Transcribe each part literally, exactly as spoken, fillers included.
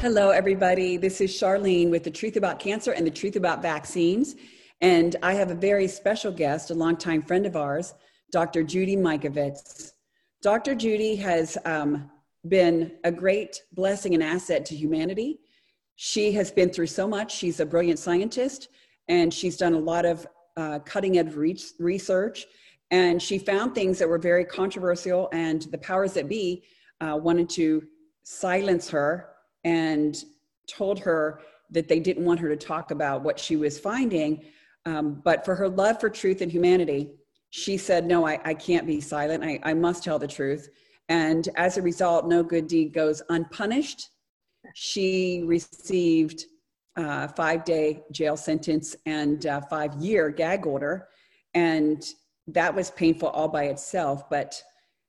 Hello, everybody. This is Charlene with The Truth About Cancer and The Truth About Vaccines. And I have a very special guest, a longtime friend of ours, Doctor Judy Mikovits. Doctor Judy has um, been a great blessing and asset to humanity. She has been through so much. She's a brilliant scientist, and she's done a lot of uh, cutting-edge research. And she found things that were very controversial, and the powers that be uh, wanted to silence her and told her that they didn't want her to talk about what she was finding. Um, but for her love for truth and humanity, she said, no, I, I can't be silent. I, I must tell the truth. And as a result, no good deed goes unpunished. She received a five-day jail sentence and a five-year gag order. And that was painful all by itself. But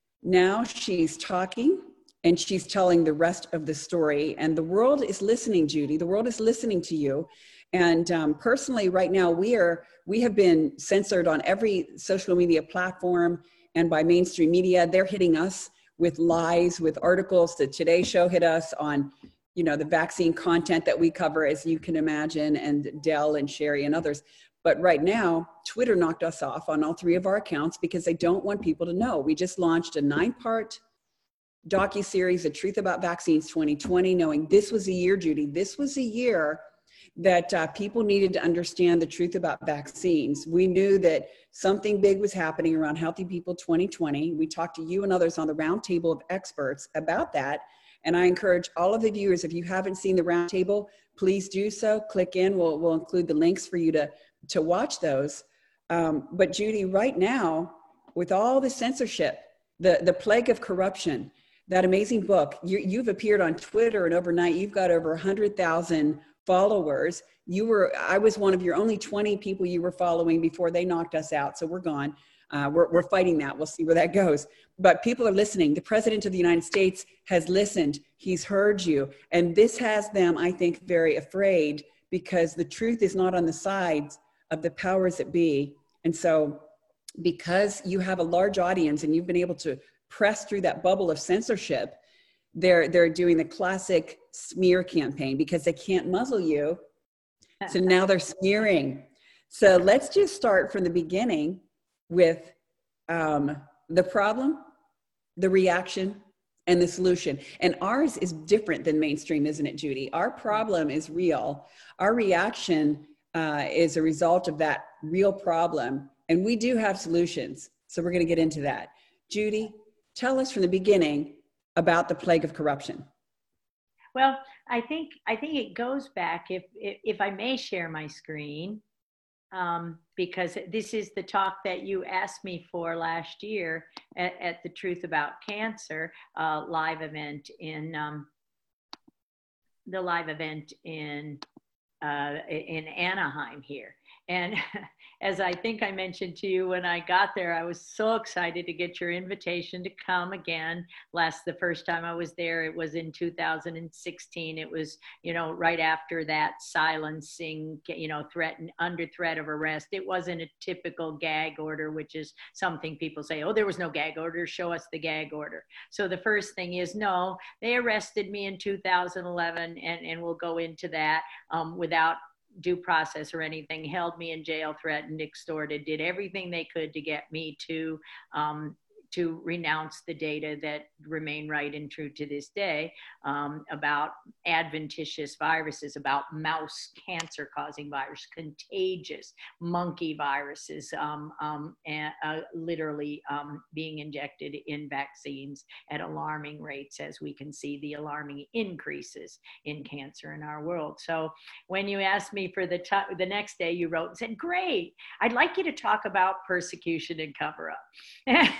now she's talking, and she's telling the rest of the story. And the world is listening, Judy. The world is listening to you. And um, personally, right now, we are we have been censored on every social media platform and by mainstream media. They're hitting us with lies, with articles. The Today Show hit us on, you know, the vaccine content that we cover, as you can imagine, and Dell and Sherry and others. But right now, Twitter knocked us off on all three of our accounts because they don't want people to know. We just launched a nine-part docuseries, The Truth About Vaccines twenty twenty, knowing this was a year, Judy, this was a year that uh, people needed to understand the truth about vaccines. We knew that something big was happening around Healthy People twenty twenty. We talked to you and others on the roundtable of experts about that. And I encourage all of the viewers, if you haven't seen the roundtable, please do so. Click in. We'll, we'll include the links for you to, to watch those. Um, but Judy, right now, with all the censorship, the, the plague of corruption, that amazing book, you, you've appeared on Twitter, and overnight you've got over one hundred thousand followers. You were, I was one of your only twenty people you were following before they knocked us out. So we're gone. Uh, we're, we're fighting that. We'll see where that goes. But people are listening. The President of the United States has listened. He's heard you. And this has them, I think, very afraid, because the truth is not on the sides of the powers that be. And so because you have a large audience and you've been able to press through that bubble of censorship, they're they're doing the classic smear campaign because they can't muzzle you. So now they're smearing. So let's just start from the beginning with um, the problem, the reaction, and the solution. And ours is different than mainstream, isn't it, Judy? Our problem is real. Our reaction uh, is a result of that real problem. And we do have solutions. So we're going to get into that. Judy, tell us from the beginning about the plague of corruption. Well, I think I think it goes back, if if, if I may share my screen, um, because this is the talk that you asked me for last year at, at the Truth About Cancer uh, live event in um, the live event in uh, in Anaheim here. And as I think I mentioned to you when I got there, I was so excited to get your invitation to come again. Last, the first time I was there, it was in two thousand sixteen. It was, you know, right after that silencing, you know, threatened, under threat of arrest. It wasn't a typical gag order, which is something people say, oh, there was no gag order, show us the gag order. So the first thing is, no, they arrested me in two thousand eleven, and, and we'll go into that um, without due process or anything, held me in jail, threatened, extorted, did everything they could to get me to um, to renounce the data that remain right and true to this day um, about adventitious viruses, about mouse cancer causing virus, contagious monkey viruses, um, um, and, uh, literally um, being injected in vaccines at alarming rates, as we can see the alarming increases in cancer in our world. So when you asked me for the, the next day, you wrote and said, great, I'd like you to talk about persecution and cover up.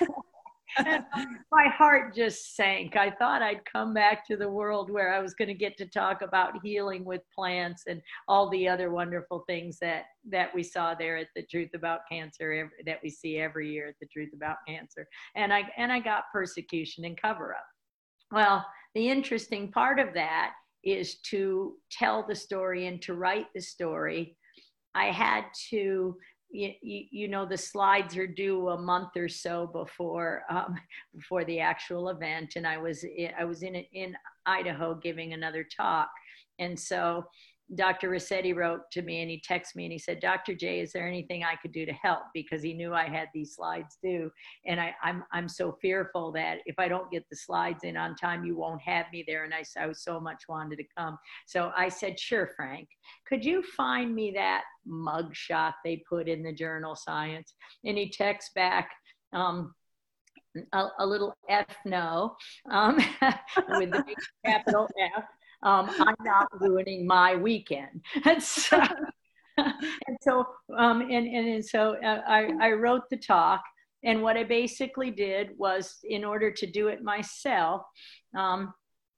My heart just sank. I thought I'd come back to the world where I was going to get to talk about healing with plants and all the other wonderful things that, that we saw there at the Truth About Cancer, every, that we see every year at the Truth About Cancer. And I, and I got persecution and cover up. Well, the interesting part of that is to tell the story and to write the story. I had to You, you, you know, the slides are due a month or so before um, before the actual event, and I was I was in in Idaho giving another talk, and so Doctor Rossetti wrote to me and he texted me and he said, Doctor J, is there anything I could do to help? Because he knew I had these slides due. And I, I'm, I'm so fearful that if I don't get the slides in on time, you won't have me there. And I, I was so much wanted to come. So I said, sure, Frank, could you find me that mug shot they put in the journal Science? And he texts back, um, a, a little F no, um, with the big capital F. Um, I'm not ruining my weekend. And so, and so, um, and, and, and so uh, I, I wrote the talk. And what I basically did was, in order to do it myself, um,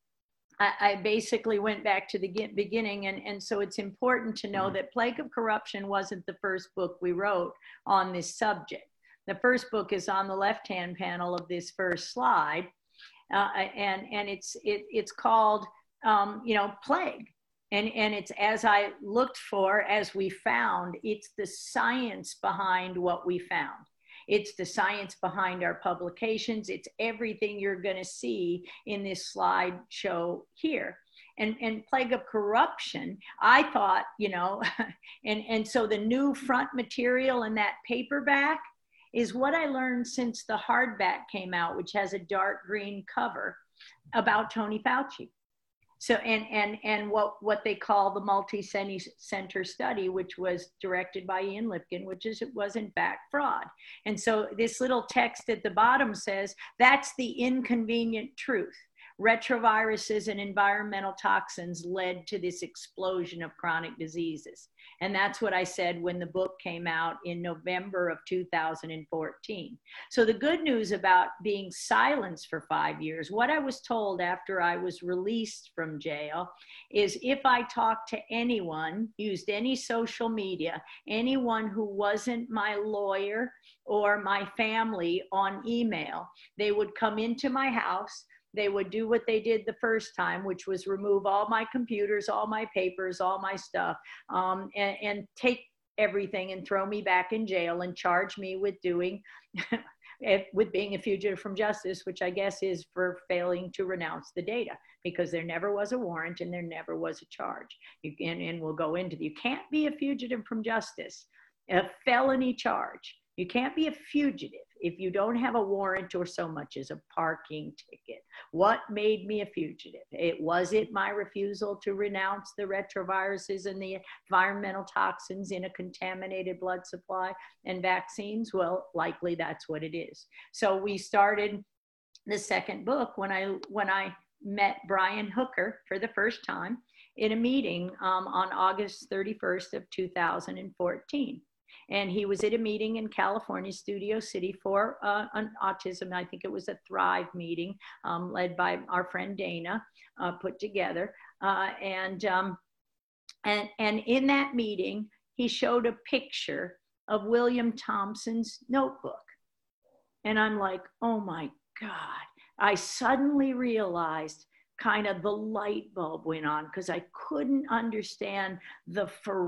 I, I basically went back to the beginning. And, and so it's important to know that Plague of Corruption wasn't the first book we wrote on this subject. The first book is on the left-hand panel of this first slide. Uh, and, and it's, it, it's called, Um, you know, plague. And, and it's, as I looked for, as we found, it's the science behind what we found. It's the science behind our publications. It's everything you're going to see in this slideshow here. And, and Plague of Corruption, I thought, you know, and, and so the new front material in that paperback is what I learned since the hardback came out, which has a dark green cover, about Tony Fauci. So, and, and, and what, what they call the multi-center study, which was directed by Ian Lipkin, which is, it was in fact fraud. And so this little text at the bottom says, that's the inconvenient truth. Retroviruses and environmental toxins led to this explosion of chronic diseases. And that's what I said when the book came out in November of two thousand fourteen. So the good news about being silenced for five years, what I was told after I was released from jail, is if I talked to anyone, used any social media, anyone who wasn't my lawyer or my family on email, they would come into my house. They would do what they did the first time, which was remove all my computers, all my papers, all my stuff, um, and, and take everything and throw me back in jail and charge me with doing, with being a fugitive from justice, which I guess is for failing to renounce the data, because there never was a warrant and there never was a charge. You can, and we'll go into the, you can't be a fugitive from justice, a felony charge. You can't be a fugitive if you don't have a warrant or so much as a parking ticket. What made me a fugitive? It was it my refusal to renounce the retroviruses and the environmental toxins in a contaminated blood supply and vaccines? Well, likely that's what it is. So we started the second book when I, when I met Brian Hooker for the first time in a meeting um, on August thirty-first of two thousand fourteen. And he was at a meeting in California, Studio City, for uh, an autism. I think it was a Thrive meeting um, led by our friend Dana, uh, put together. Uh, and, um, and, and in that meeting, he showed a picture of William Thompson's notebook. And I'm like, oh my God. I suddenly realized kind of the light bulb went on, because I couldn't understand the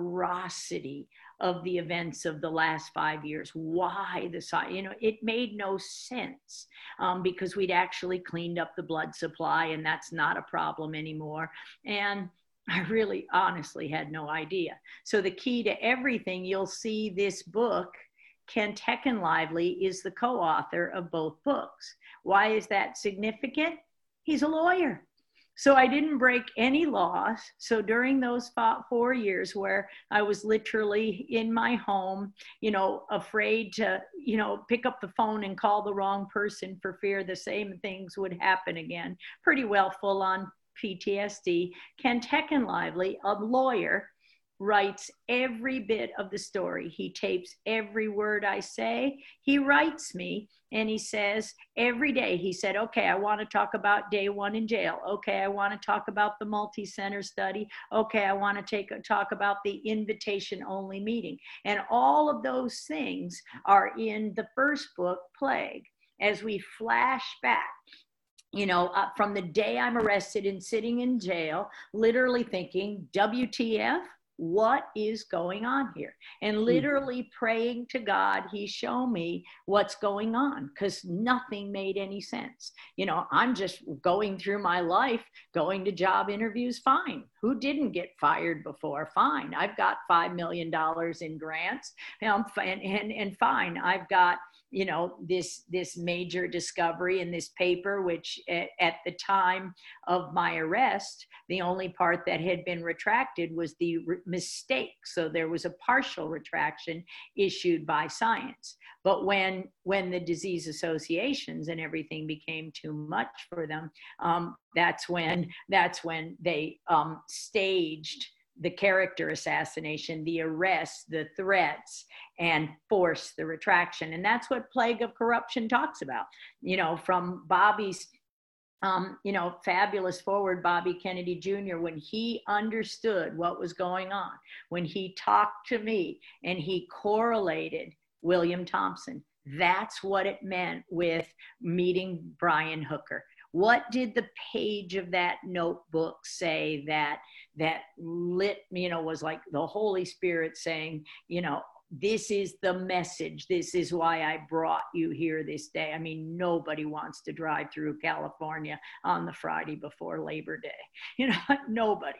ferocity of the events of the last five years. Why the side, you know, it made no sense um, because we'd actually cleaned up the blood supply and that's not a problem anymore. And I really honestly had no idea. So the key to everything, you'll see this book, Kent Heckenlively is the co-author of both books. Why is that significant? He's a lawyer. So I didn't break any laws. So during those four years where I was literally in my home, you know, afraid to, you know, pick up the phone and call the wrong person for fear the same things would happen again, pretty well full on P T S D, Kent Heckenlively, a lawyer, writes every bit of the story. He tapes every word I say. He writes me and he says every day, he said, okay, I want to talk about day one in jail. Okay, I want to talk about the multi-center study. Okay, I want to take talk about the invitation only meeting. And all of those things are in the first book, Plague. As we flash back, you know, uh, from the day I'm arrested and sitting in jail, literally thinking, W T F? what is going on here? And literally praying to God, he showed me what's going on, because nothing made any sense. You know, I'm just going through my life, going to job interviews, fine. Who didn't get fired before? Fine. I've got five million dollars in grants, and, and, and fine. I've got, you know, this, this major discovery in this paper, which at, at the time of my arrest, the only part that had been retracted was the re- mistake. So there was a partial retraction issued by science. But when, when the disease associations and everything became too much for them, um, that's when, that's when they um, staged the character assassination, the arrests, the threats, and force the retraction. And that's what Plague of Corruption talks about. You know, from Bobby's, um, you know, fabulous forward, Bobby Kennedy Junior, when he understood what was going on, when he talked to me and he correlated William Thompson, that's what it meant with meeting Brian Hooker. What did the page of that notebook say that that lit, you know, was like the Holy Spirit saying, you know, this is the message. This is why I brought you here this day. I mean, nobody wants to drive through California on the Friday before Labor Day. You know, nobody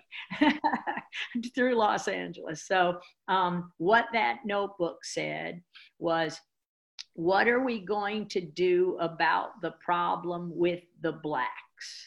through Los Angeles. So um, what that notebook said was, what are we going to do about the problem with the blacks?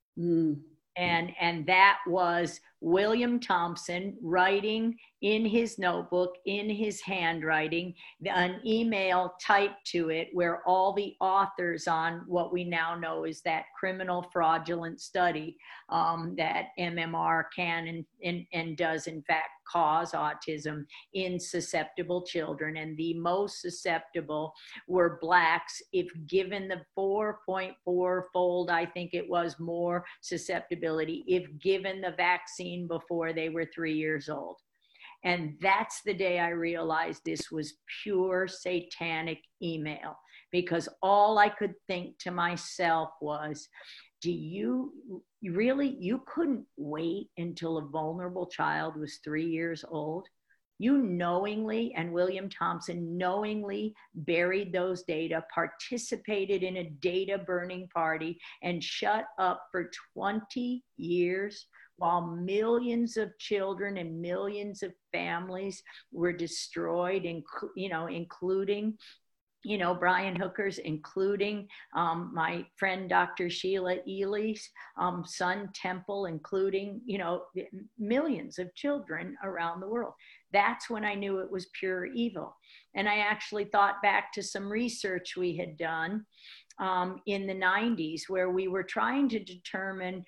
Mm. And, and that was William Thompson writing in his notebook, in his handwriting, an email typed to it where all the authors on what we now know is that criminal fraudulent study um, that M M R can and, and, and does in fact cause autism in susceptible children. And the most susceptible were blacks, if given the four point four fold, I think it was, more susceptibility if given the vaccine before they were three years old. And that's the day I realized this was pure satanic email, because all I could think to myself was, do you really, you couldn't wait until a vulnerable child was three years old? You knowingly, and William Thompson knowingly, buried those data, participated in a data burning party, and shut up for twenty years while millions of children and millions of families were destroyed, inc- you know, including, you know, Brian Hooker's, including um, my friend Doctor Sheila Ely's um, son Temple, including, you know, millions of children around the world. That's when I knew it was pure evil. And I actually thought back to some research we had done um, in the nineties, where we were trying to determine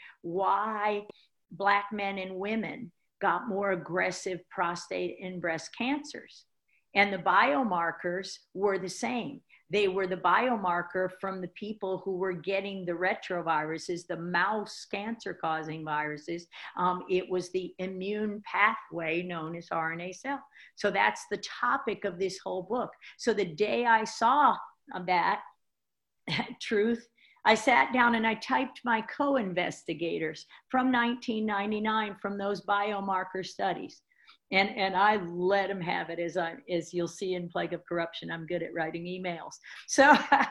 why Black men and women got more aggressive prostate and breast cancers. And the biomarkers were the same. They were the biomarker from the people who were getting the retroviruses, the mouse cancer-causing viruses. Um, it was the immune pathway known as R N A cell. So that's the topic of this whole book. So the day I saw that truth, I sat down and I typed my co-investigators from nineteen ninety-nine from those biomarker studies. And, and I let them have it. As I, as you'll see in Plague of Corruption, I'm good at writing emails. So,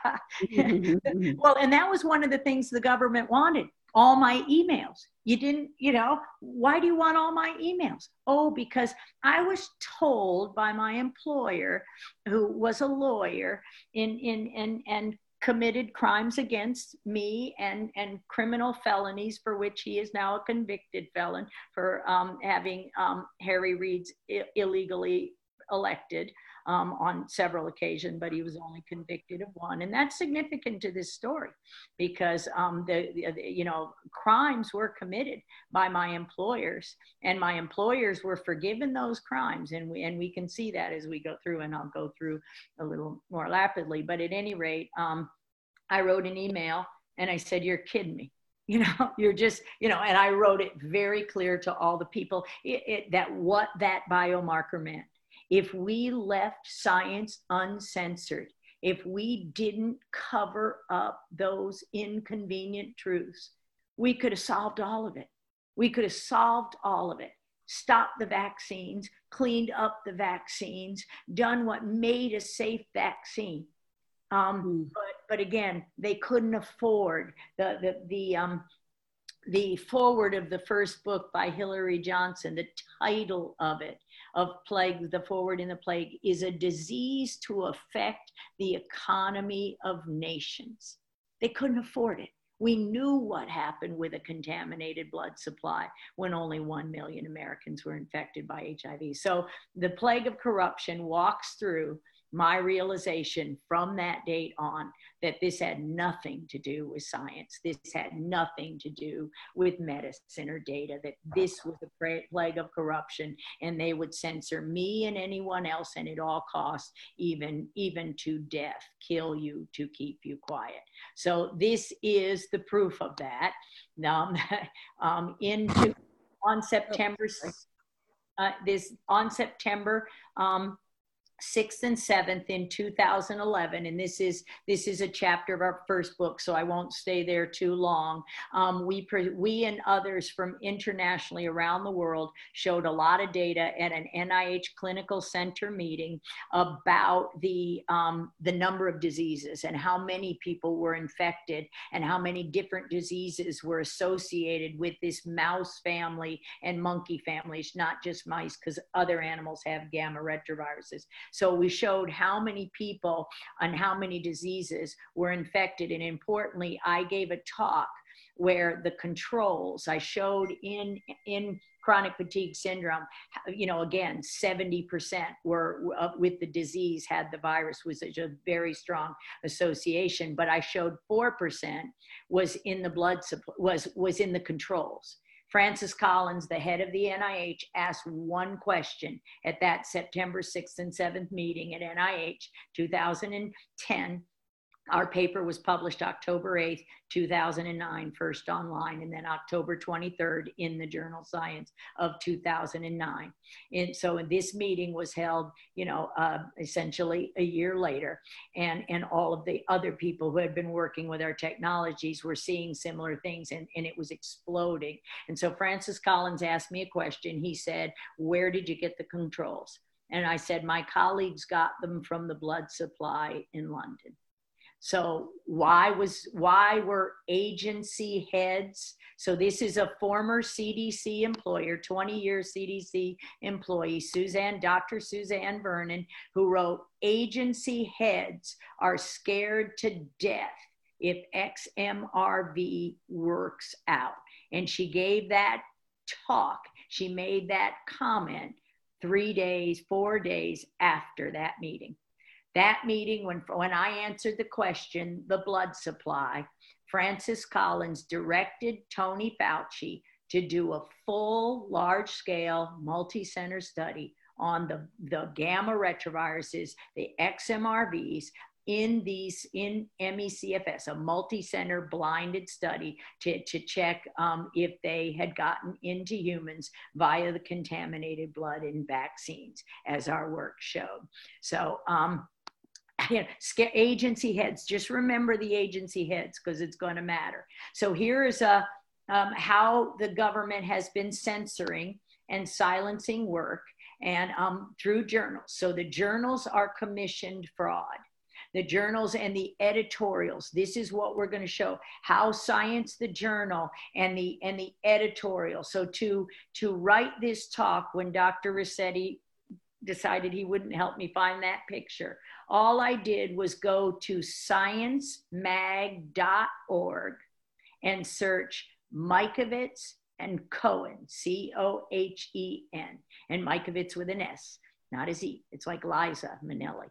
well, and that was one of the things the government wanted, all my emails. You didn't, you know, why do you want all my emails? Oh, because I was told by my employer, who was a lawyer, in, in, in, and committed crimes against me and, and criminal felonies for which he is now a convicted felon for um, having um, Harry Reid's I- illegally elected um, on several occasions, but he was only convicted of one. And that's significant to this story, because um, the, the, you know, crimes were committed by my employers, and my employers were forgiven those crimes. And we, and we can see that as we go through, and I'll go through a little more rapidly. But at any rate, um, I wrote an email and I said, you're kidding me. You know, you're just, you know, and I wrote it very clear to all the people it, it, that what that biomarker meant. If we left science uncensored, if we didn't cover up those inconvenient truths, we could have solved all of it. We could have solved all of it. stopped the vaccines, cleaned up the vaccines, done what made a safe vaccine. Um, mm. but, but again, they couldn't afford the, the, the, um, the foreword of the first book by Hillary Johnson, the title of it, of Plague, the foreword in the plague, is a disease to affect the economy of nations. They couldn't afford it. We knew what happened with a contaminated blood supply when only one million Americans were infected by H I V. So the plague of corruption walks through my realization from that date on that this had nothing to do with science. This had nothing to do with medicine or data, that this was a plague of corruption, and they would censor me and anyone else, and at all costs, even, even to death, kill you to keep you quiet. So this is the proof of that. Um, um, into, on September, uh, this, on September, um, sixth and seventh in two thousand eleven, and this is this is a chapter of our first book, so I won't stay there too long. Um, we we and others from internationally around the world showed a lot of data at an N I H clinical center meeting about the um, the number of diseases and how many people were infected and how many different diseases were associated with this mouse family and monkey families, not just mice, because other animals have gamma retroviruses. So we showed how many people and how many diseases were infected. And importantly, I gave a talk where the controls, I showed in, in chronic fatigue syndrome, you know, again, seventy percent were uh, with the disease had the virus, was a very strong association. But I showed four percent was in the blood supply, was, was in the controls. Francis Collins, the head of the N I H, asked one question at that September sixth and seventh meeting at N I H two thousand ten. Our paper was published October eighth, two thousand nine, first online, and then October twenty-third in the journal Science of two thousand nine. And so this meeting was held, you know, uh, essentially a year later, and, and all of the other people who had been working with our technologies were seeing similar things, and, and it was exploding. And so Francis Collins asked me a question. He said, "Where did you get the controls?" And I said, "My colleagues got them from the blood supply in London." So why was, why were agency heads? So this is a former C D C employer, twenty year C D C employee, Suzanne, Doctor Suzanne Vernon, who wrote, "Agency heads are scared to death if X M R V works out." And she gave that talk. She made that comment three days, four days after that meeting. That meeting, when, when I answered the question, the blood supply, Francis Collins directed Tony Fauci to do a full, large-scale, multi-center study on the, the gamma retroviruses, the X M R Vs, in these, in M E C F S, a multi-center blinded study to, to check um, if they had gotten into humans via the contaminated blood in vaccines, as our work showed. So, um, you know, agency heads, just remember the agency heads because it's going to matter. So here is a, um, how the government has been censoring and silencing work and um, through journals. So the journals are commissioned fraud. The journals and the editorials, this is what we're going to show, how Science the Journal and the, and the editorial. So to, to write this talk when Doctor Rossetti decided he wouldn't help me find that picture, all I did was go to science mag dot org and search Mikovits and Cohen, C O H E N, and Mikovits with an S, not a Z. It's like Liza Minnelli.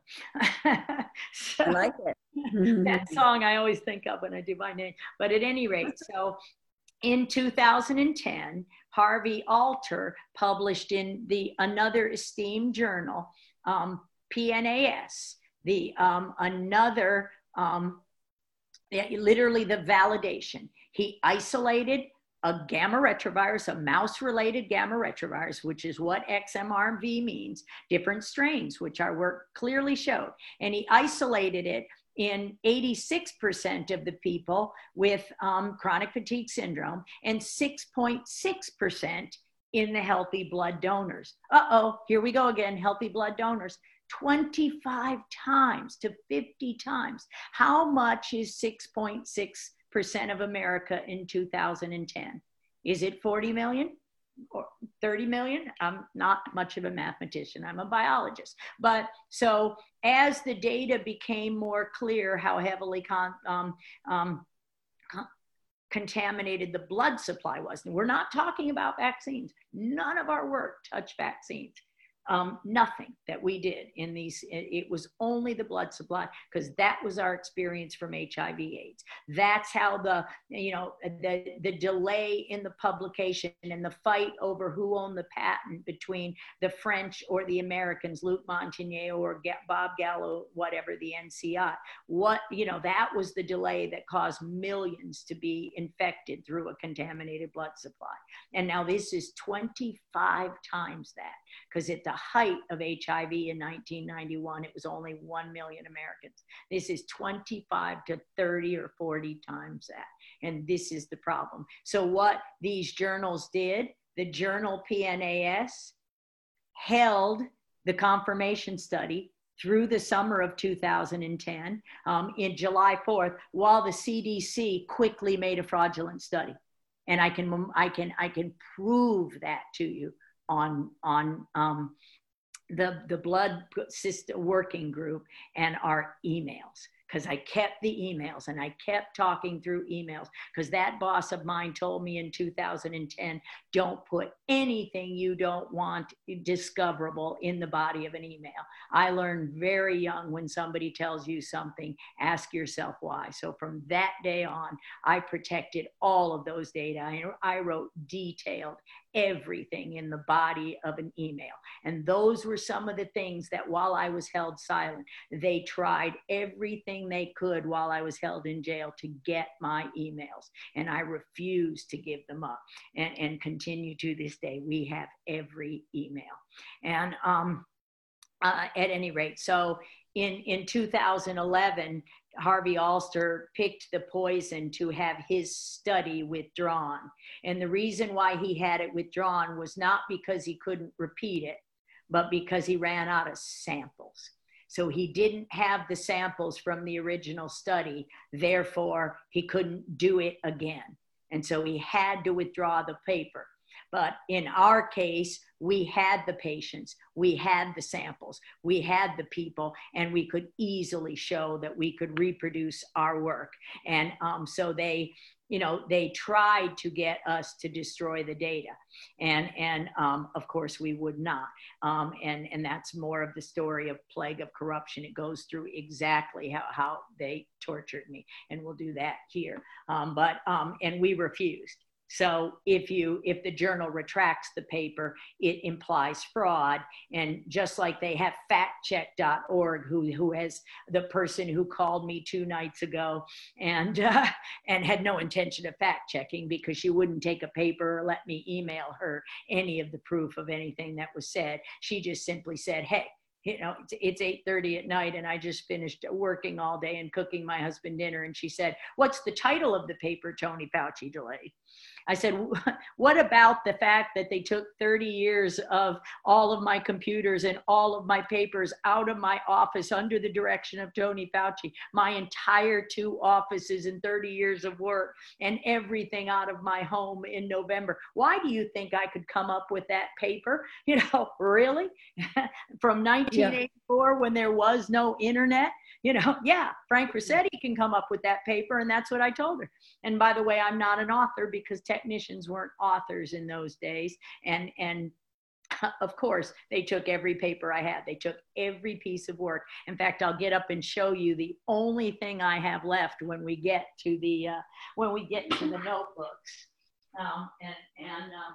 So, I like it. That song I always think of when I do my name. But at any rate, so in two thousand ten, Harvey Alter published in the another esteemed journal, um, P N A S, the um, another, um, literally the validation. He isolated a gamma retrovirus, a mouse-related gamma retrovirus, which is what X M R V means, different strains, which our work clearly showed. And he isolated it in eighty-six percent of the people with um, chronic fatigue syndrome and six point six percent in the healthy blood donors. Uh-oh, here we go again, healthy blood donors. twenty-five times to fifty times. How much is six point six percent of America in two thousand ten? Is it forty million or thirty million? I'm not much of a mathematician, I'm a biologist. But so as the data became more clear how heavily con um, um, con contaminated the blood supply was, and we're not talking about vaccines. None of our work touched vaccines. Um, nothing that we did in these, it, it was only the blood supply, because that was our experience from H I V AIDS. That's how the, you know, the, the delay in the publication and the fight over who owned the patent between the French or the Americans, Luc Montagnier or Bob Gallo, whatever, the N C I. What, you know, that was the delay that caused millions to be infected through a contaminated blood supply. And now this is twenty-five times that, because at the height of H I V in nineteen ninety-one, it was only one million Americans. This is twenty-five to thirty or forty times that. And this is the problem. So what these journals did, the journal P N A S held the confirmation study through the summer of two thousand ten, um, in July fourth, while the C D C quickly made a fraudulent study. And I can, I can, I can prove that to you on, on um, the, the blood system working group and our emails. Because I kept the emails and I kept talking through emails, because that boss of mine told me in two thousand ten, don't put anything you don't want discoverable in the body of an email. I learned very young, when somebody tells you something, ask yourself why. So from that day on, I protected all of those data. I, I wrote detailed everything in the body of an email. And those were some of the things that, while I was held silent, they tried everything they could while I was held in jail to get my emails. And I refused to give them up, and, and continue to this day. We have every email. And um, uh, at any rate, so in, in two thousand eleven, Harvey Alter picked the poison to have his study withdrawn. And the reason why he had it withdrawn was not because he couldn't repeat it, but because he ran out of samples. So he didn't have the samples from the original study, therefore he couldn't do it again. And so he had to withdraw the paper. But in our case, we had the patients, we had the samples, we had the people, and we could easily show that we could reproduce our work. And um, so they, you know, they tried to get us to destroy the data. And, and um, of course, we would not. Um, and, and that's more of the story of Plague of Corruption. It goes through exactly how, how they tortured me. And we'll do that here. Um, but, um, and we refused. So if you, if the journal retracts the paper, it implies fraud. And just like they have fact check dot org, who, who has the person who called me two nights ago and, uh, and had no intention of fact checking, because she wouldn't take a paper or let me email her any of the proof of anything that was said. She just simply said, hey, you know, it's, it's eight thirty at night and I just finished working all day and cooking my husband dinner. And she said, what's the title of the paper Tony Fauci delayed? I said, what about the fact that they took thirty years of all of my computers and all of my papers out of my office under the direction of Tony Fauci, my entire two offices and thirty years of work and everything out of my home in November? Why do you think I could come up with that paper? You know, really? From nineteen eighty-four, yeah, when there was no internet? You know, yeah, Frank Ruscetti can come up with that paper, and that's what I told her. And by the way, I'm not an author, because technicians weren't authors in those days. And, and of course, they took every paper I had. They took every piece of work. In fact, I'll get up and show you the only thing I have left when we get to the, uh, when we get to the notebooks. Um, and, and, uh,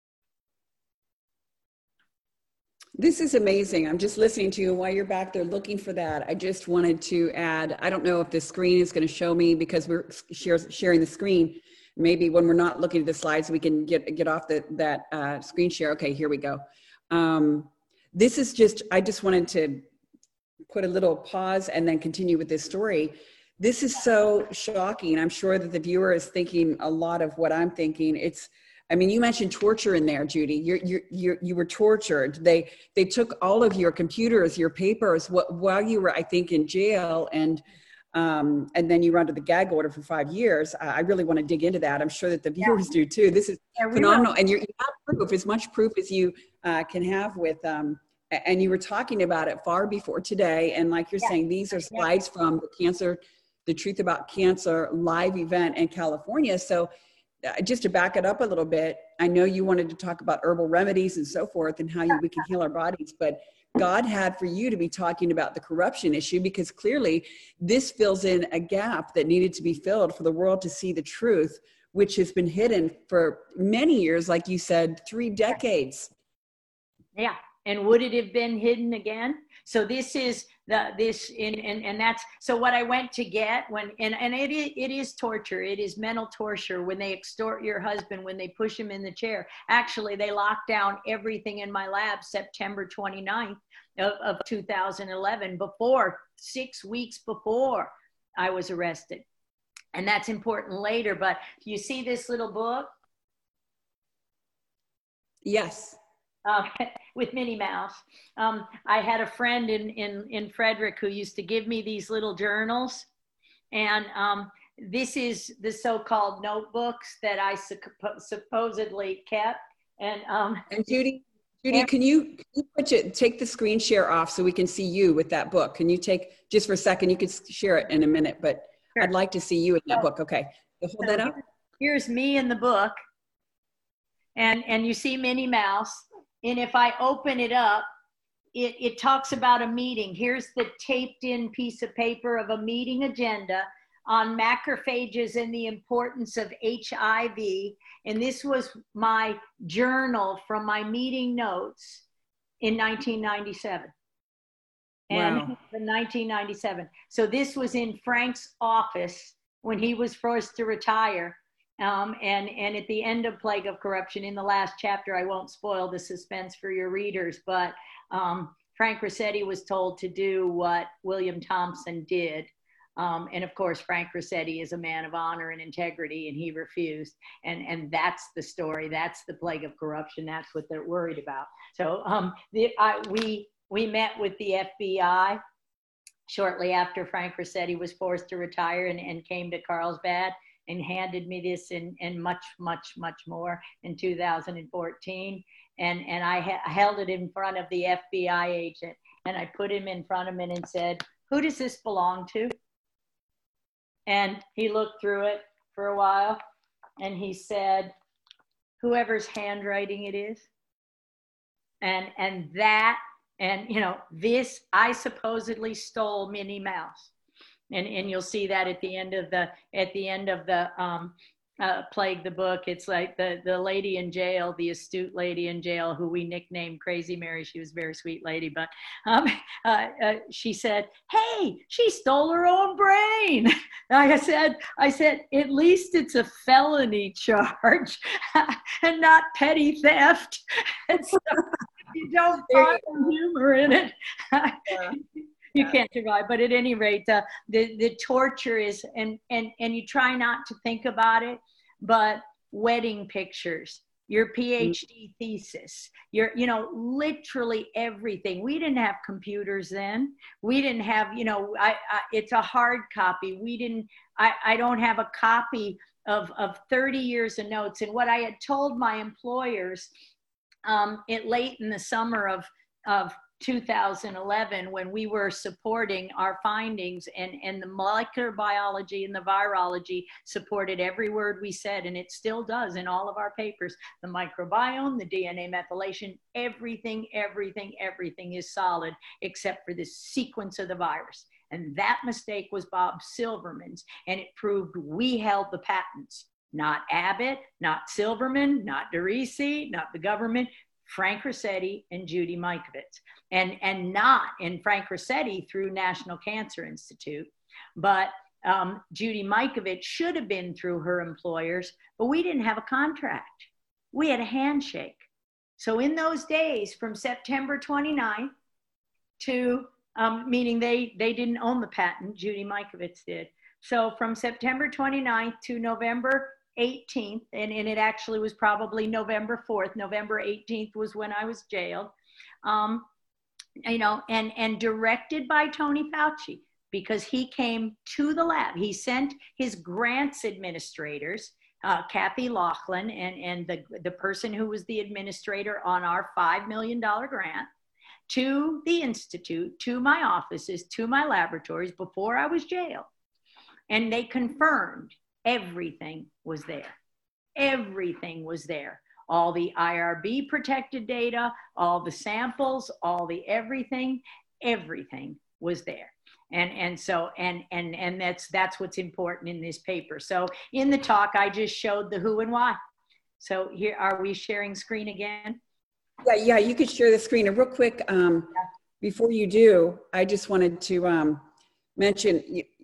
This is amazing. I'm just listening to you, and while you're back there looking for that, I just wanted to add, I don't know if the screen is going to show me, because we're share, sharing the screen. Maybe when we're not looking at the slides, we can get, get off the, that uh, screen share. Okay, here we go. Um, this is just, I just wanted to put a little pause and then continue with this story. This is so shocking. I'm sure that the viewer is thinking a lot of what I'm thinking. It's I mean, you mentioned torture in there, Judy. You're, you're, you're, you were tortured. They, they took all of your computers, your papers, what, while you were, I think, in jail, and, um, and then you were under the gag order for five years. I, I really want to dig into that. I'm sure that the viewers Yeah. do too. This is Yeah, phenomenal, and you're, you have proof, as much proof as you uh, can have with. Um, and you were talking about it far before today, and like you're yeah. saying, these are Yeah. slides from the cancer, the Truth About Cancer live event in California. So. Uh, just to back it up a little bit, I know you wanted to talk about herbal remedies and so forth and how you, we can heal our bodies, but God had for you to be talking about the corruption issue, because clearly this fills in a gap that needed to be filled for the world to see the truth, which has been hidden for many years, like you said, three decades. Yeah. And would it have been hidden again? So this is the, this, in, and, and that's, so what I went to get when, and, and it is, it is torture. It is mental torture when they extort your husband, when they push him in the chair. Actually, they locked down everything in my lab September twenty-ninth of, of two thousand eleven, before, six weeks before I was arrested. And that's important later, but you see this little book? Yes. Uh, with Minnie Mouse. Um, I had a friend in, in, in Frederick who used to give me these little journals. And um, this is the so-called notebooks that I su supposedly kept. And, um, and Judy, Judy, can you, can you put it, take the screen share off so we can see you with that book? Can you take, just for a second, you could share it in a minute, but sure. I'd like to see you in that book. Okay, so hold so that up. Here's me in the book. And, and you see Minnie Mouse. And if I open it up, it, it talks about a meeting. Here's the taped in piece of paper of a meeting agenda on macrophages and the importance of H I V. And this was my journal from my meeting notes in nineteen ninety-seven. And wow. in nineteen ninety-seven. So this was in Frank's office when he was forced to retire. Um, and, and at the end of Plague of Corruption, in the last chapter, I won't spoil the suspense for your readers, but um, Frank Rossetti was told to do what William Thompson did. Um, and of course, Frank Rossetti is a man of honor and integrity, and he refused. And, and that's the story. That's the Plague of Corruption. That's what they're worried about. So um, the, I, we, we met with the F B I shortly after Frank Rossetti was forced to retire, and, and came to Carlsbad and handed me this and, and much, much, much more in two thousand fourteen. And, and I ha held it in front of the F B I agent, and I put him in front of him and said, who does this belong to? And he looked through it for a while, and he said, whoever's handwriting it is. And, and that, and you know, this, I supposedly stole Minnie Mouse. And, and you'll see that at the end of the, at the end of the um, uh, Plague, the book. It's like the, the lady in jail, the astute lady in jail, who we nicknamed Crazy Mary. She was a very sweet lady, but um, uh, uh, she said, hey, she stole her own brain. I said, I said, at least it's a felony charge and not petty theft. And so you don't find humor in it. Yeah. You can't survive. But at any rate, uh, the, the torture is, and, and, and you try not to think about it, but wedding pictures, your PhD thesis, your, you know, literally everything. We didn't have computers then. We didn't have, you know, I, I, it's a hard copy. We didn't, I, I don't have a copy of, of thirty years of notes. And what I had told my employers um, it late in the summer of, of two thousand eleven, when we were supporting our findings, and, and the molecular biology and the virology supported every word we said, and it still does in all of our papers. The microbiome, the D N A methylation, everything, everything, everything is solid except for this sequence of the virus. And that mistake was Bob Silverman's, and it proved we held the patents. Not Abbott, not Silverman, not DeRisi, not the government, Frank Rossetti and Judy Mikovits. And, and not in Frank Rossetti through National Cancer Institute, but um, Judy Mikovits should have been through her employers, but we didn't have a contract. We had a handshake. So in those days, from September twenty-ninth to, um, meaning they, they didn't own the patent, Judy Mikovits did. So from September twenty-ninth to November eighteenth, and, and it actually was probably November fourth. November eighteenth was when I was jailed. Um, you know, and, and directed by Tony Fauci, because he came to the lab. He sent his grants administrators, uh, Kathy Laughlin, and, and the, the person who was the administrator on our five million dollar grant, to the Institute, to my offices, to my laboratories before I was jailed. And they confirmed everything was there. Everything was there. All the I R B protected data, all the samples, all the everything, everything was there. And, and so, and, and, and that's, that's what's important in this paper. So in the talk, I just showed the who and why. So here, are we sharing screen again? Yeah, yeah, you could share the screen. And real quick, um, before you do, I just wanted to um, mention,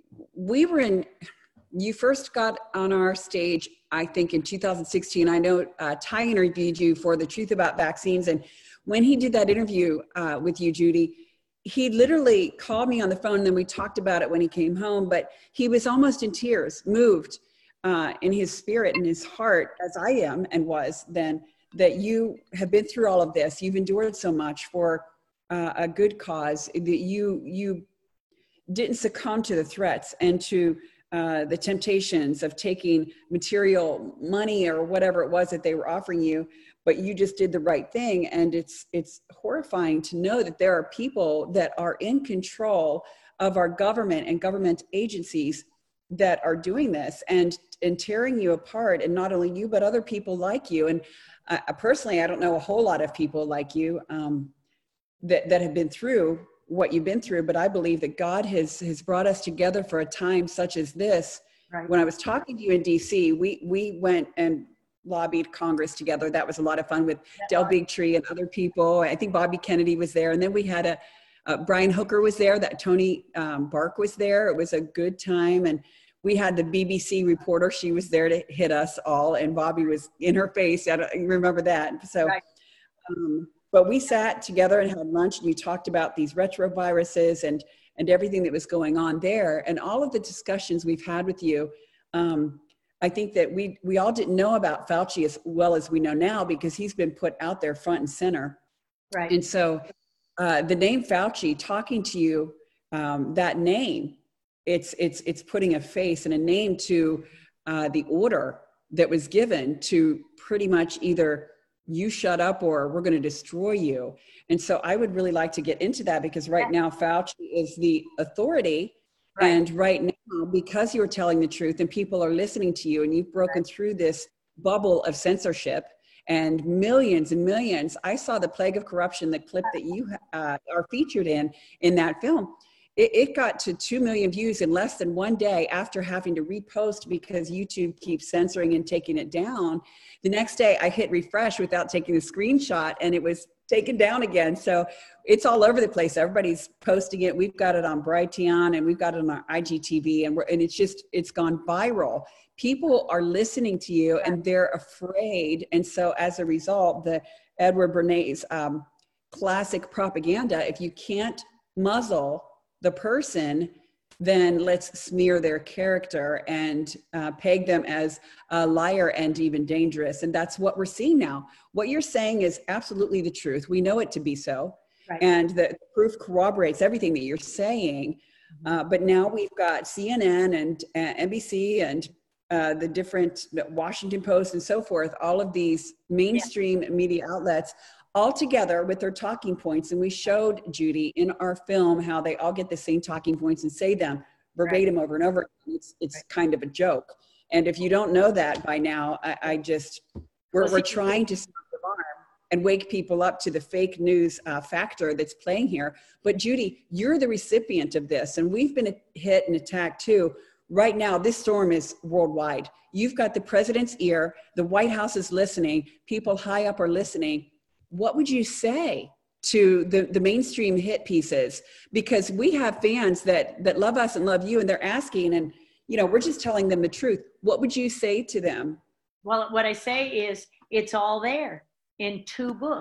we were in, you first got on our stage, I think in two thousand sixteen. I know uh, Ty interviewed you for The Truth About Vaccines. And when he did that interview uh, with you, Judy, he literally called me on the phone, and then we talked about it when he came home, but he was almost in tears, moved uh, in his spirit and his heart, as I am and was then, that you have been through all of this. You've endured so much for uh, a good cause, that you you didn't succumb to the threats and to uh, the temptations of taking material money or whatever it was that they were offering you, but you just did the right thing. And it's it's horrifying to know that there are people that are in control of our government and government agencies that are doing this and, and tearing you apart, and not only you, but other people like you. And uh, personally, I don't know a whole lot of people like you um, that, that have been through what you've been through, but I believe that God has, has brought us together for a time such as this. Right. When I was talking to you in D C, we, we went and lobbied Congress together. That was a lot of fun with That's Del right. Bigtree and other people. I think Bobby Kennedy was there. And then we had a, uh, Brian Hooker was there, that Tony um, Bark was there. It was a good time. And we had the B B C reporter. She was there to hit us all. And Bobby was in her face. I don't you remember that. So, right. um, but we sat together and had lunch, and you talked about these retroviruses and, and everything that was going on there. And all of the discussions we've had with you, um, I think that we, we all didn't know about Fauci as well as we know now, because he's been put out there front and center. Right. And so uh, the name Fauci, talking to you, um, that name, it's, it's, it's putting a face and a name to uh, the order that was given to pretty much either you shut up or we're going to destroy you. And so I would really like to get into that, because right now Fauci is the authority. Right. And right now, because you're telling the truth and people are listening to you, and you've broken right. through this bubble of censorship, and millions and millions. I saw The Plague of Corruption, the clip that you uh, are featured in, in that film. It, it got to two million views in less than one day after having to repost because YouTube keeps censoring and taking it down. The next day I hit refresh without taking the screenshot, and it was taken down again. So it's all over the place. Everybody's posting it. We've got it on Brighteon, and we've got it on our I G T V, and we're, and it's just, it's gone viral. People are listening to you and they're afraid. And so as a result, the Edward Bernays um, classic propaganda, if you can't muzzle the person, then let's smear their character and uh, peg them as a liar and even dangerous. And that's what we're seeing now. What you're saying is absolutely the truth. We know it to be so. Right. And the proof corroborates everything that you're saying. Uh, but now we've got C N N and uh, N B C and uh, the different Washington Post and so forth, all of these mainstream yeah. media outlets all together with their talking points. And we showed, Judy, in our film how they all get the same talking points and say them verbatim right. over and over. It's, it's right. kind of a joke. And if you don't know that by now, I, I just, we're, well, we're trying to sound the alarm and wake people up to the fake news uh, factor that's playing here. But Judy, you're the recipient of this, and we've been hit and attacked too. Right now, this storm is worldwide. You've got the president's ear, the White House is listening, people high up are listening. What would you say to the, the mainstream hit pieces? Because we have fans that, that love us and love you, and they're asking, and you know, we're just telling them the truth. What would you say to them? Well, what I say is it's all there in two books.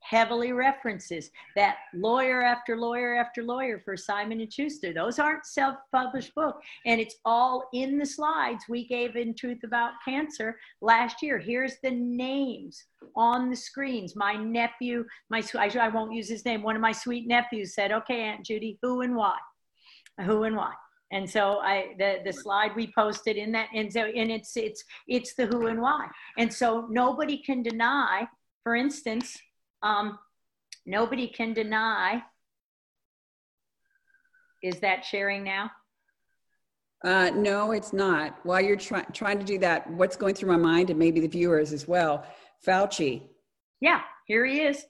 heavily references that lawyer after lawyer after lawyer for Simon and Schuster. Those aren't self-published books, and it's all in the slides we gave in Truth About Cancer last year. Here's the names on the screens. My nephew, my I won't use his name. One of my sweet nephews said, "Okay, Aunt Judy, who and why, who and why." And so I, the, the slide we posted in that, and so, and it's, it's, it's the who and why. And so nobody can deny, for instance, um, nobody can deny, is that sharing now? Uh, no, it's not. While you're try trying to do that, what's going through my mind, and maybe the viewers as well, Fauci. Yeah, here he is.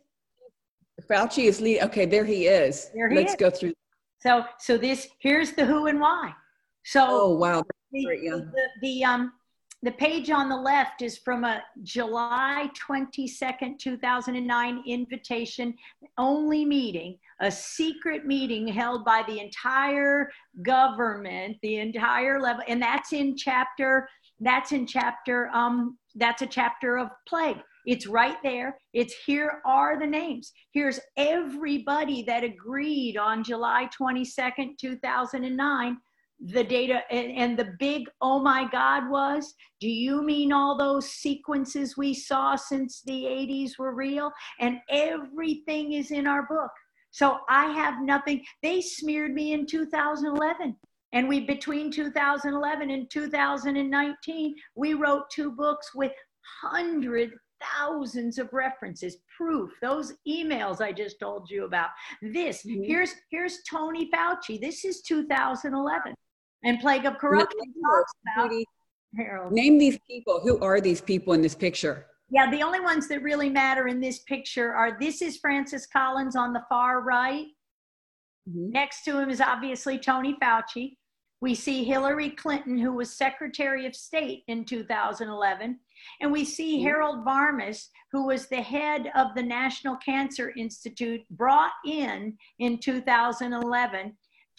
Fauci is lead. Okay, there he is. There he Let's is. go through. So, so this, here's the who and why. So, oh wow, the, great, yeah. the, the um the page on the left is from a July twenty-second, two thousand nine invitation only meeting, a secret meeting held by the entire government, the entire level, and that's in chapter. That's in chapter. Um, that's a chapter of plague. It's right there. It's here are the names. Here's everybody that agreed on July twenty-second, two thousand nine, the data, and, and the big, oh my God was, do you mean all those sequences we saw since the eighties were real? And everything is in our book. So I have nothing. They smeared me in two thousand eleven. And we, between two thousand eleven and two thousand nineteen, we wrote two books with hundreds thousands of references, proof, those emails I just told you about. This, mm-hmm. here's here's Tony Fauci. This is two thousand eleven. And Plague of Corruption talks about Harold. Name these people. Who are these people in this picture? Yeah, the only ones that really matter in this picture are, this is Francis Collins on the far right. Mm-hmm. Next to him is obviously Tony Fauci. We see Hillary Clinton, who was Secretary of State in two thousand eleven. And we see mm-hmm. Harold Varmus, who was the head of the National Cancer Institute, brought in in two thousand eleven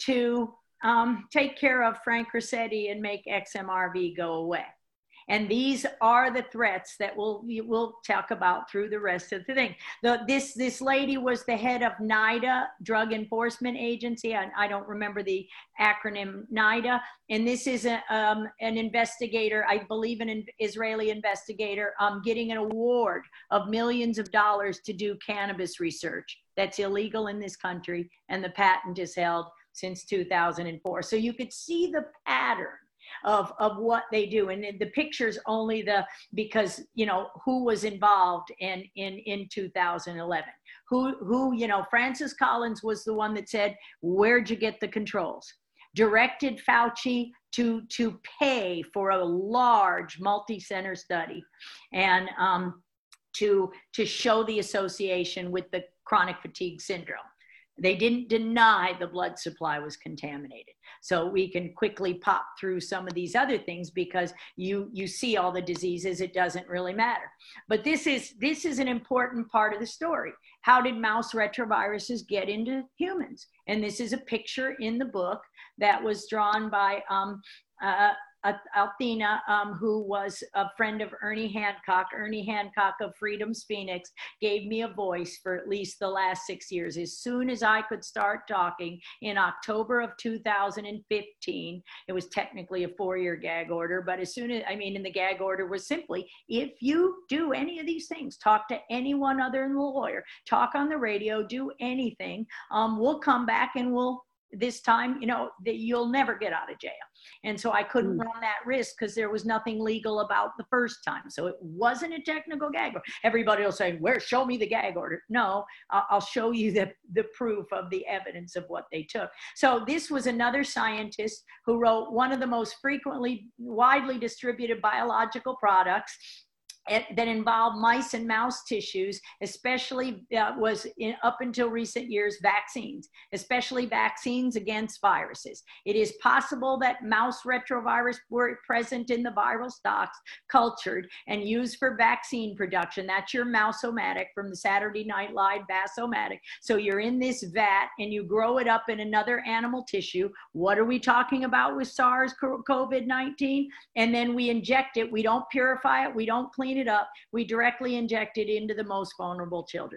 to um, take care of Frank Rossetti and make X M R V go away. And these are the threats that we'll, we'll talk about through the rest of the thing. The, this, this lady was the head of NIDA, Drug Enforcement Agency. I, I don't remember the acronym NIDA. And this is a, um, an investigator, I believe an Israeli investigator, um, getting an award of millions of dollars to do cannabis research. That's illegal in this country, and the patent is held since two thousand four. So you could see the pattern of, of what they do. And the picture's only the, because, you know, who was involved in, in, in two thousand eleven. Who, who, you know, Francis Collins was the one that said, where'd you get the controls? Directed Fauci to, to pay for a large multi-center study and um, to, to show the association with the chronic fatigue syndrome. They didn't deny the blood supply was contaminated. So we can quickly pop through some of these other things because you, you see all the diseases, it doesn't really matter. But this is, this is an important part of the story. How did mouse retroviruses get into humans? And this is a picture in the book that was drawn by um, uh, Athena, um, who was a friend of Ernie Hancock. Ernie Hancock of Freedom's Phoenix gave me a voice for at least the last six years. As soon as I could start talking in October of two thousand fifteen, it was technically a four-year gag order, but as soon as, I mean, and the gag order was simply, if you do any of these things, talk to anyone other than the lawyer, talk on the radio, do anything, um, we'll come back and we'll, this time, you know, that you'll never get out of jail. And so I couldn't mm. run that risk because there was nothing legal about the first time. So it wasn't a technical gag order. Everybody will say, where, show me the gag order. No, I'll show you the, the proof of the evidence of what they took. So this was another scientist who wrote one of the most frequently, widely distributed biological products that involved mice and mouse tissues, especially uh, was in, up until recent years, vaccines, especially vaccines against viruses. It is possible that mouse retrovirus were present in the viral stocks, cultured and used for vaccine production. That's your mouse-o-matic from the Saturday Night Live Vass-o-matic. So you're in this vat and you grow it up in another animal tissue. What are we talking about with SARS COVID nineteen? And then we inject it. We don't purify it. We don't clean it up. We directly inject it into the most vulnerable children.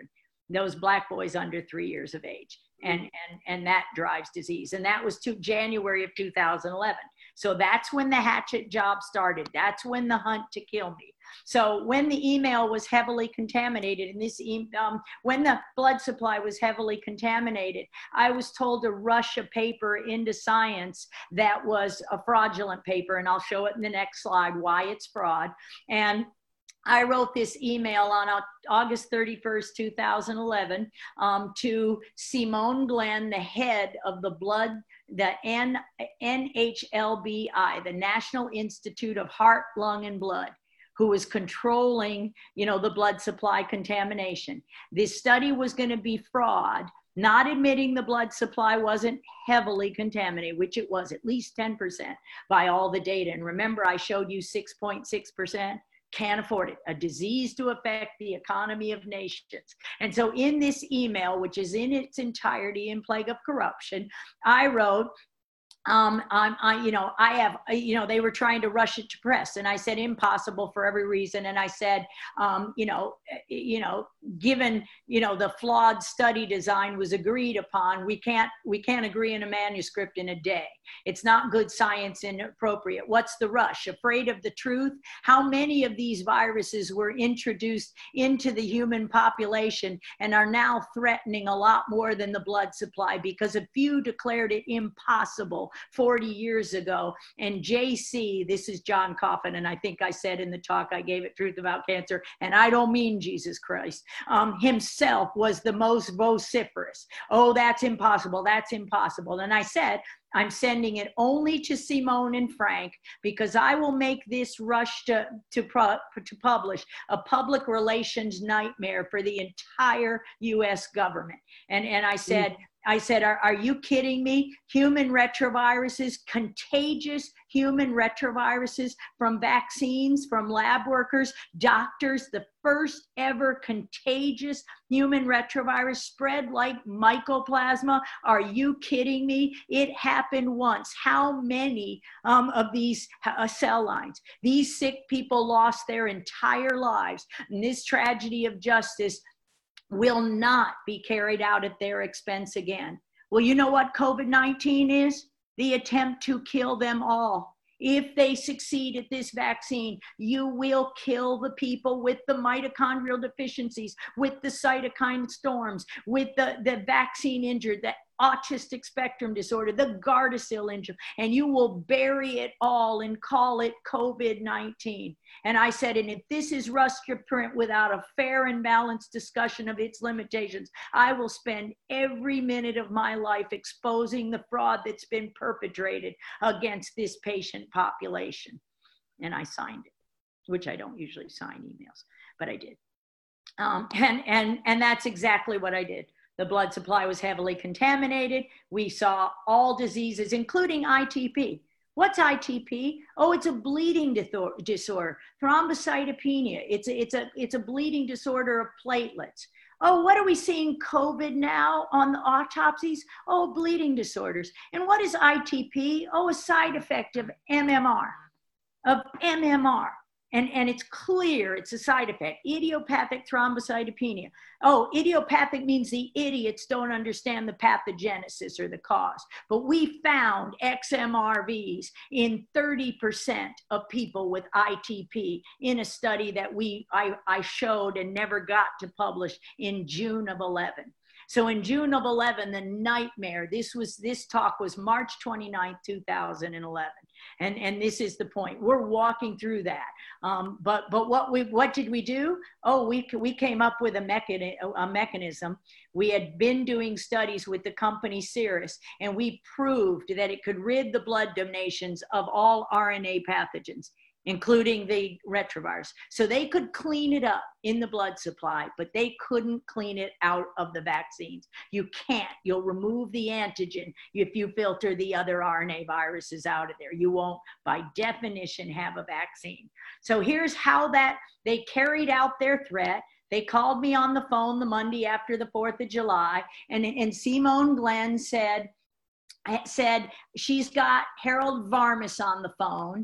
those black boys under three years of age. And, and, and that drives disease. And that was to January of two thousand eleven. So that's when the hatchet job started. That's when the hunt to kill me. So when the email was heavily contaminated, and this e um, when the blood supply was heavily contaminated, I was told to rush a paper into Science that was a fraudulent paper. And I'll show it in the next slide why it's fraud. And I wrote this email on August thirty-first, two thousand eleven, um, to Simone Glenn, the head of the blood, the N H L B I, the National Institute of Heart, Lung, and Blood, who was controlling, you know, the blood supply contamination. This study was going to be fraud, not admitting the blood supply wasn't heavily contaminated, which it was, at least ten percent by all the data. And remember, I showed you six point six percent. Can't afford it. A disease to affect the economy of nations. And so in this email, which is in its entirety in Plague of Corruption, I wrote, Um, I'm, I, you know, I have, you know, they were trying to rush it to press, and I said impossible for every reason. And I said, um, you know, you know, given, you know, the flawed study design was agreed upon, we can't, we can't agree in a manuscript in a day. It's not good science and appropriate. What's the rush? Afraid of the truth? How many of these viruses were introduced into the human population and are now threatening a lot more than the blood supply, because a few declared it impossible forty years ago. And J C, this is John Coffin, and I think I said in the talk I gave at Truth About Cancer, and I don't mean Jesus Christ, um, himself was the most vociferous. Oh, that's impossible, that's impossible. And I said, I'm sending it only to Simone and Frank, because I will make this rush to, to, pro, to publish a public relations nightmare for the entire U S government. And, and I said, mm. I said, are, are you kidding me? Human retroviruses, contagious human retroviruses from vaccines, from lab workers, doctors, the first ever contagious human retrovirus spread like mycoplasma. Are you kidding me? It happened once. How many um, of these uh, cell lines? These sick people lost their entire lives. And this tragedy of justice will not be carried out at their expense again. Well, you know what COVID nineteen is? The attempt to kill them all. If they succeed at this vaccine, you will kill the people with the mitochondrial deficiencies, with the cytokine storms, with the, the vaccine injured, the autistic spectrum disorder, the Gardasil injury, and you will bury it all and call it COVID nineteen. And I said, and if this is Russia print without a fair and balanced discussion of its limitations, I will spend every minute of my life exposing the fraud that's been perpetrated against this patient population. And I signed it, which I don't usually sign emails, but I did. Um, and, and, and that's exactly what I did. The blood supply was heavily contaminated. We saw all diseases, including I T P. What's I T P? Oh, it's a bleeding disorder, thrombocytopenia. It's a, it's a, it's a bleeding disorder of platelets. Oh, what are we seeing COVID now on the autopsies? Oh, bleeding disorders. And what is I T P? Oh, a side effect of M M R, of M M R. And, and it's clear it's a side effect, idiopathic thrombocytopenia. Oh, idiopathic means the idiots don't understand the pathogenesis or the cause. But we found X M R Vs in thirty percent of people with I T P in a study that we I, I showed and never got to publish in June of eleven. So in June of eleven, the nightmare, this was, this talk was March twenty-ninth, two thousand eleven. And, and this is the point. We're walking through that. Um, but but what, we, what did we do? Oh, we, we came up with a, mechani a mechanism. We had been doing studies with the company Cirrus, and we proved that it could rid the blood donations of all R N A pathogens, including the retrovirus. So they could clean it up in the blood supply, but they couldn't clean it out of the vaccines. You can't. You'll remove the antigen if you filter the other R N A viruses out of there. You won't, by definition, have a vaccine. So here's how that they carried out their threat. They called me on the phone the Monday after the fourth of July, and, and Simone Glenn said, said she's got Harold Varmus on the phone,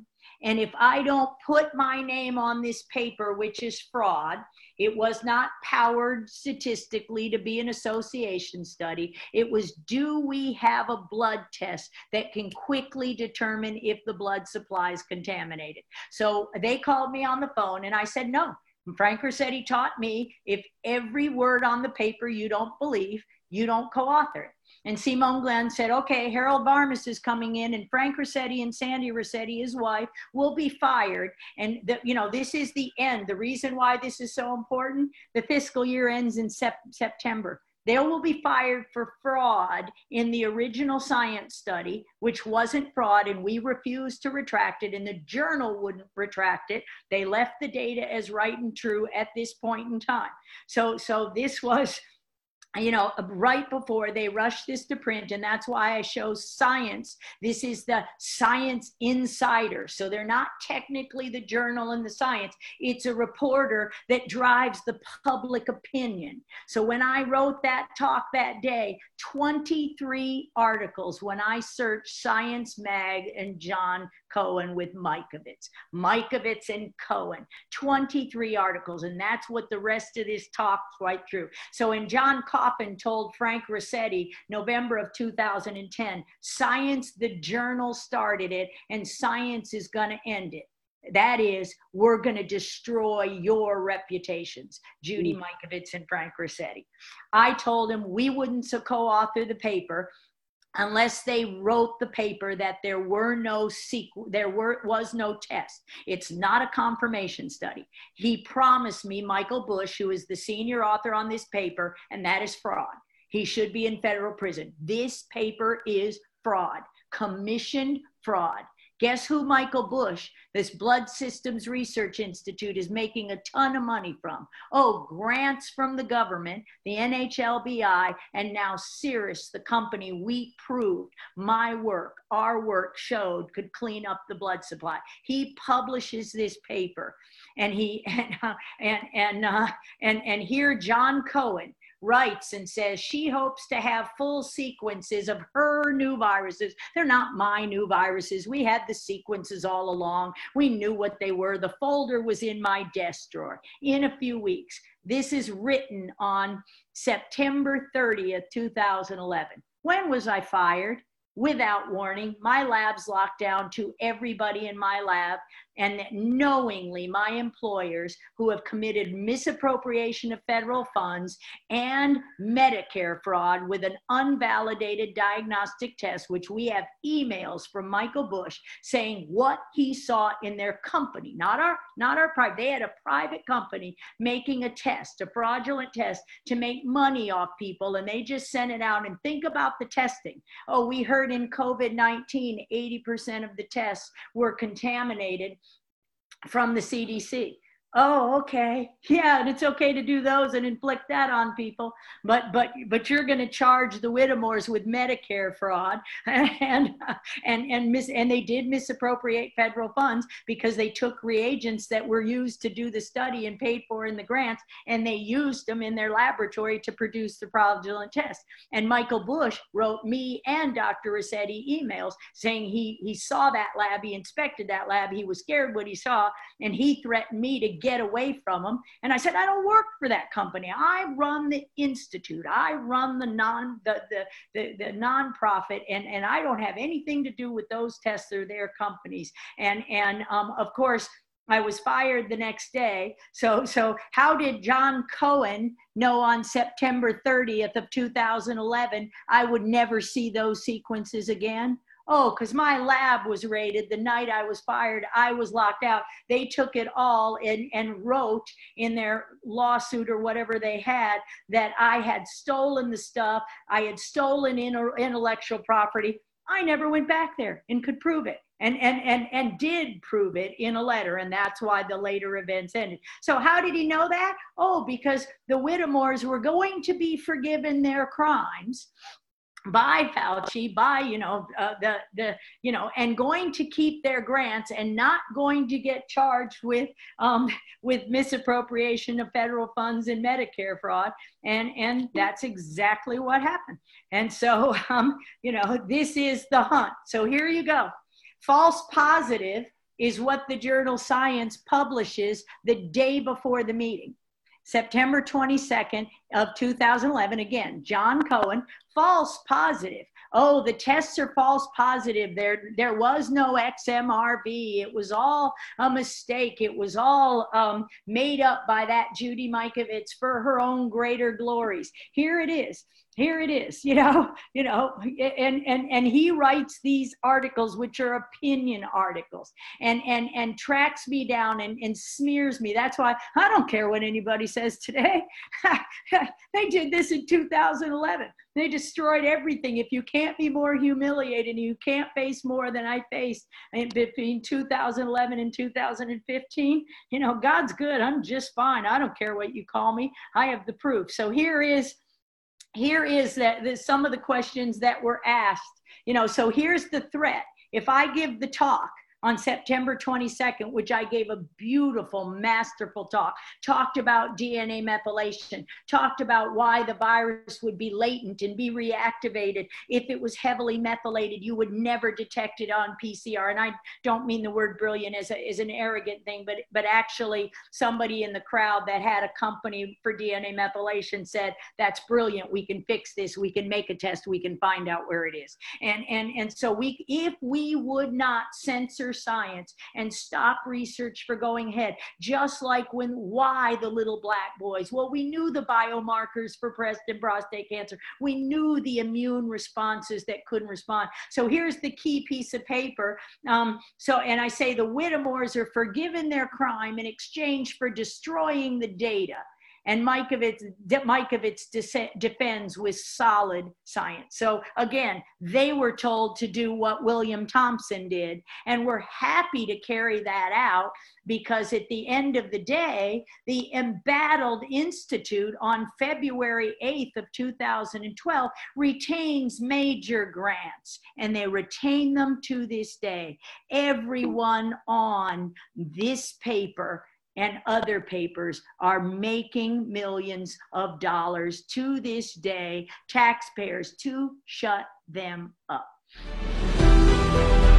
And if I don't put my name on this paper, which is fraud, it was not powered statistically to be an association study. It was, do we have a blood test that can quickly determine if the blood supply is contaminated? So they called me on the phone and I said, no. Frank Ruscetti taught me, if every word on the paper you don't believe, you don't co-author it. And Simone Glenn said, okay, Harold Varmus is coming in and Frank Ruscetti and Sandy Ruscetti, his wife, will be fired. And, the, you know, this is the end. The reason why this is so important, the fiscal year ends in sep September. They will be fired for fraud in the original science study, which wasn't fraud, and we refused to retract it, and the journal wouldn't retract it. They left the data as right and true at this point in time. So, so this was, you know, right before they rushed this to print, and that's why I show Science. This is the Science Insider. So they're not technically the journal and the science. It's a reporter that drives the public opinion. So when I wrote that talk that day, twenty-three articles when I searched Science Mag and John Cohen with Mikovits, Mikovits and Cohen, twenty-three articles. And that's what the rest of this talk's right through. So when John Coffin told Frank Ruscetti, November of two thousand ten, Science, the journal started it, and Science is going to end it. That is, we're going to destroy your reputations, Judy Mikovits and Frank Ruscetti. I told him we wouldn't co-author the paper unless they wrote the paper that there were no sequ there were was no test. It's not a confirmation study. He promised me Michael Bush, who is the senior author on this paper, and that is fraud. He should be in federal prison. This paper is fraud, commissioned fraud. Guess who Michael Bush, this Blood Systems Research Institute, is making a ton of money from? Oh, grants from the government, the N H L B I, and now Cirrus, the company we proved my work, our work showed could clean up the blood supply. He publishes this paper, and he and uh, and and, uh, and and here John Cohen writes and says she hopes to have full sequences of her new viruses. They're not my new viruses. We had the sequences all along. We knew what they were. The folder was in my desk drawer. In a few weeks. This is written on September thirtieth, two thousand eleven. When was I fired? Without warning. My lab's locked down to everybody in my lab, and knowingly my employers, who have committed misappropriation of federal funds and Medicare fraud with an unvalidated diagnostic test, which we have emails from Michael Bush saying what he saw in their company, not our, not our private. They had a private company making a test, a fraudulent test to make money off people, and they just sent it out. And think about the testing. Oh, we heard in COVID nineteen, eighty percent of the tests were contaminated from the C D C. Oh, okay. Yeah, and it's okay to do those and inflict that on people. But but but you're going to charge the Whittemores with Medicare fraud, and and and mis and they did misappropriate federal funds because they took reagents that were used to do the study and paid for in the grants, and they used them in their laboratory to produce the fraudulent test. And Michael Bush wrote me and Doctor Ruscetti emails saying he he saw that lab, he inspected that lab, he was scared what he saw, and he threatened me to get away from them. And I said, I don't work for that company. I run the institute. I run the non the the the, the nonprofit, and and I don't have anything to do with those tests. They're their companies. And and um, of course, I was fired the next day. So so how did John Cohen know on September thirtieth of two thousand eleven I would never see those sequences again? Oh, because my lab was raided the night I was fired. I was locked out. They took it all and, and wrote in their lawsuit or whatever they had that I had stolen the stuff. I had stolen intellectual property. I never went back there and could prove it. And, and, and, and did prove it in a letter, and that's why the later events ended. So how did he know that? Oh, because the Whittemores were going to be forgiven their crimes by Fauci, by, you know, uh, the, the, you know, and going to keep their grants and not going to get charged with, um, with misappropriation of federal funds and Medicare fraud. And, and that's exactly what happened. And so, um, you know, this is the hunt. So here you go. False positive is what the journal Science publishes the day before the meeting. September twenty-second of two thousand eleven, again, John Cohen, false positive. Oh, the tests are false positive. There, there was no X M R V. It was all a mistake. It was all um, made up by that Judy Mikovits for her own greater glories. Here it is. Here it is, you know, you know, and, and, and he writes these articles, which are opinion articles, and, and, and tracks me down and, and smears me. That's why I don't care what anybody says today. They did this in two thousand eleven. They destroyed everything. If you can't be more humiliated, you can't face more than I faced between two thousand eleven and two thousand fifteen, you know, God's good. I'm just fine. I don't care what you call me. I have the proof. So here is Here is that the, some of the questions that were asked, you know, so here's the threat. If I give the talk on September twenty-second, which I gave a beautiful, masterful talk, talked about D N A methylation, talked about why the virus would be latent and be reactivated. If it was heavily methylated, you would never detect it on P C R. And I don't mean the word brilliant as, a, as an arrogant thing, but, but actually somebody in the crowd that had a company for D N A methylation said, that's brilliant. We can fix this. We can make a test. We can find out where it is. And, and, and so we, if we would not censor science and stop research for going ahead, just like when why the little black boys, well, we knew the biomarkers for breast and prostate cancer, we knew the immune responses that couldn't respond. So here's the key piece of paper. Um, so and I say the Whittemores are forgiven their crime in exchange for destroying the data. And Mikovits, Mikovits defends with solid science. So again, they were told to do what William Thompson did, and we're happy to carry that out because at the end of the day, the Embattled Institute on February eighth of two thousand twelve retains major grants, and they retain them to this day. Everyone on this paper and other papers are making millions of dollars to this day, taxpayers, to shut them up.